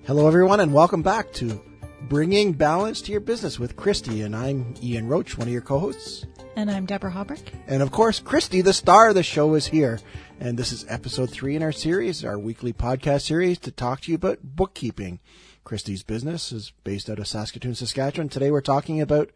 Hello, everyone, and welcome back to Bringing Balance to Your Business with Christy. And I'm Ian Roach, one of your co-hosts. And I'm Deborah Haubrich. And of course, Christy, the star of the show, is here. And this is episode 3 in our series, our weekly podcast series, to talk to you about bookkeeping. Christy's business is based out of Saskatoon, Saskatchewan. Today we're talking about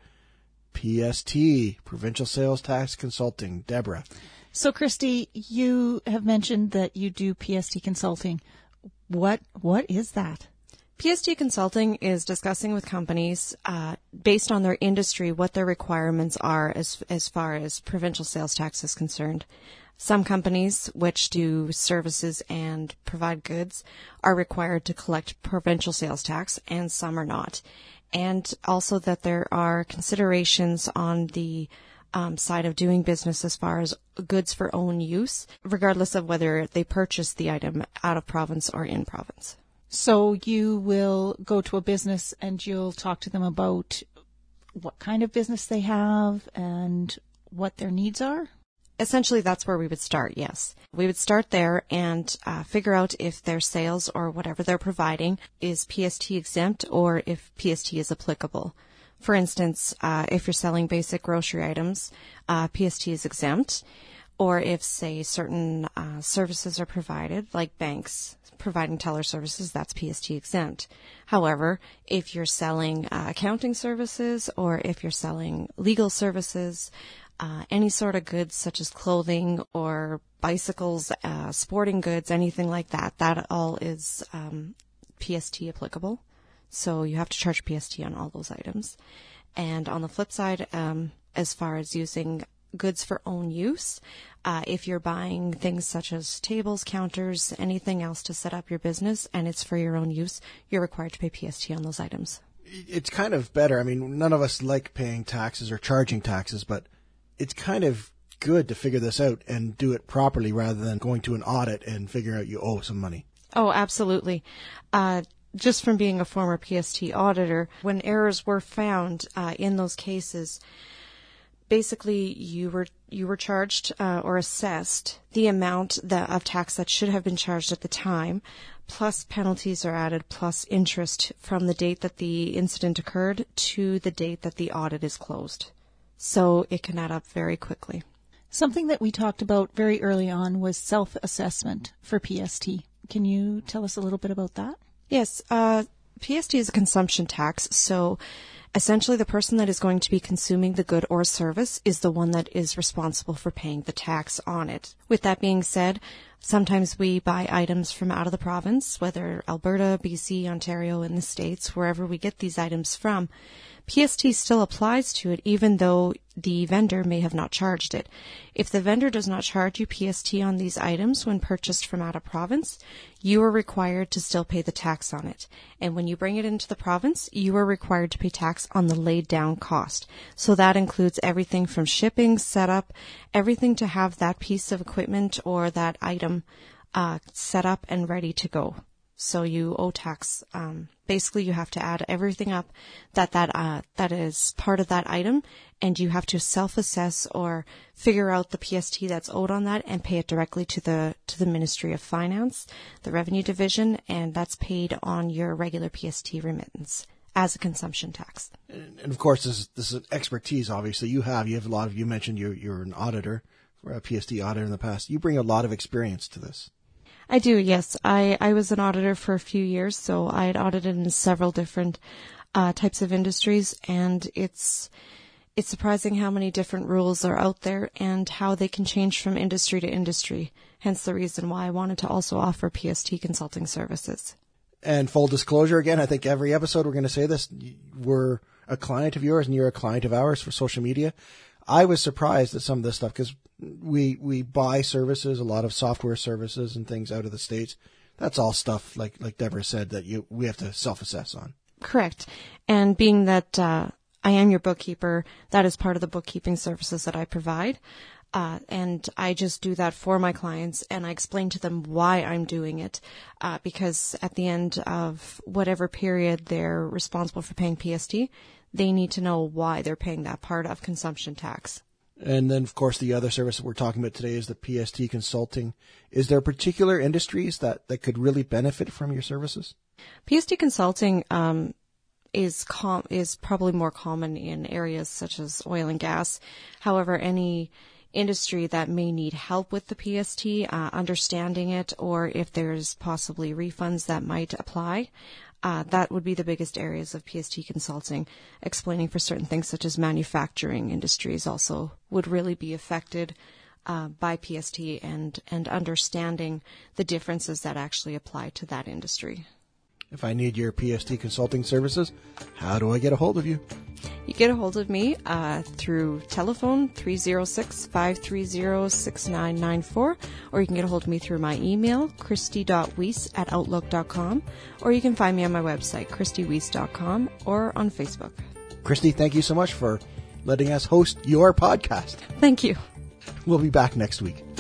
PST, Provincial Sales Tax Consulting. Deborah. So, Christy, you have mentioned that you do PST consulting. What is that? PST consulting is discussing with companies based on their industry what their requirements are as far as provincial sales tax is concerned. Some companies which do services and provide goods are required to collect provincial sales tax, and some are not. And also that there are considerations on the side of doing business as far as goods for own use, regardless of whether they purchase the item out of province or in province. So you will go to a business and you'll talk to them about what kind of business they have and what their needs are? Essentially, that's where we would start, yes. We would start there and figure out if their sales or whatever they're providing is PST exempt or if PST is applicable. For instance, if you're selling basic grocery items, PST is exempt. Or if, say, certain services are provided, like banks providing teller services, that's PST exempt. However, if you're selling accounting services or if you're selling legal services, any sort of goods such as clothing or bicycles, sporting goods, anything like that, that all is PST applicable. So you have to charge PST on all those items. And on the flip side, as far as using goods for own use, if you're buying things such as tables, counters, anything else to set up your business and it's for your own use, you're required to pay PST on those items. It's kind of better. I mean, none of us like paying taxes or charging taxes, but it's kind of good to figure this out and do it properly rather than going to an audit and figuring out you owe some money. Oh, absolutely. Just from being a former PST auditor, when errors were found in those cases, basically you were charged or assessed the amount of tax that should have been charged at the time, plus penalties are added, plus interest from the date that the incident occurred to the date that the audit is closed. So it can add up very quickly. Something that we talked about very early on was self-assessment for PST. Can you tell us a little bit about that? Yes, PST is a consumption tax, so essentially the person that is going to be consuming the good or service is the one that is responsible for paying the tax on it. With that being said, sometimes we buy items from out of the province, whether Alberta, BC, Ontario, in the States, wherever we get these items from. PST still applies to it even though the vendor may have not charged it. If the vendor does not charge you PST on these items when purchased from out of province, you are required to still pay the tax on it. And when you bring it into the province, you are required to pay tax on the laid down cost. So that includes everything from shipping, setup, everything to have that piece of equipment or that item set up and ready to go. So you owe tax. Basically, you have to add everything up that is part of that item, and you have to self-assess or figure out the PST that's owed on that and pay it directly to the Ministry of Finance, the Revenue Division, and that's paid on your regular PST remittance as a consumption tax. And of course, this is expertise. Obviously, you have a lot of. You mentioned you're an auditor, or a PST auditor in the past. You bring a lot of experience to this. I do, yes. I was an auditor for a few years, so I had audited in several different types of industries, and it's surprising how many different rules are out there and how they can change from industry to industry, hence the reason why I wanted to also offer PST consulting services. And full disclosure, again, I think every episode we're going to say this, we're a client of yours and you're a client of ours for social media. I was surprised at some of this stuff because we buy services, a lot of software services and things out of the States. That's all stuff, like Deborah said, that we have to self-assess on. Correct. And being that I am your bookkeeper, that is part of the bookkeeping services that I provide. And I just do that for my clients, and I explain to them why I'm doing it, because at the end of whatever period they're responsible for paying PST, they need to know why they're paying that part of consumption tax. And then, of course, the other service that we're talking about today is the PST Consulting. Is there particular industries that could really benefit from your services? PST Consulting is probably more common in areas such as oil and gas. However, any industry that may need help with the PST, understanding it, or if there's possibly refunds that might apply, that would be the biggest areas of PST Consulting. Explaining for certain things such as manufacturing industries also would really be affected by PST and understanding the differences that actually apply to that industry. If I need your PST Consulting services, how do I get a hold of you? You get a hold of me through telephone 306-530-6994, or you can get a hold of me through my email, christy.weiss@outlook.com, or you can find me on my website, christyweiss.com, or on Facebook. Christy, thank you so much for letting us host your podcast. Thank you. We'll be back next week.